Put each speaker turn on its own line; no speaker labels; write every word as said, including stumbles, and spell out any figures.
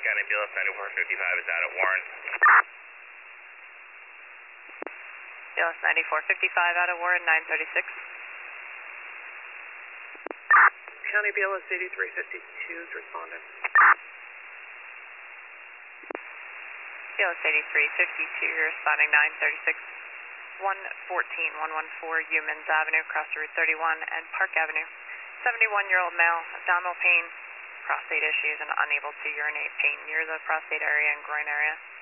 County B L S ninety-four fifty-five is out at Warren.
B L S ninety-four fifty-five out of Warren, nine thirty-six.
County B L S eighty-three fifty-two is responding.
B L S eighty-three fifty-two, responding nine thirty-six. one fourteen, one fourteen Humans Avenue, across Route thirty-one and Park Avenue. seventy-one-year-old male, abdominal pain, prostate issues, and unable to urinate, pain near the prostate area and groin area.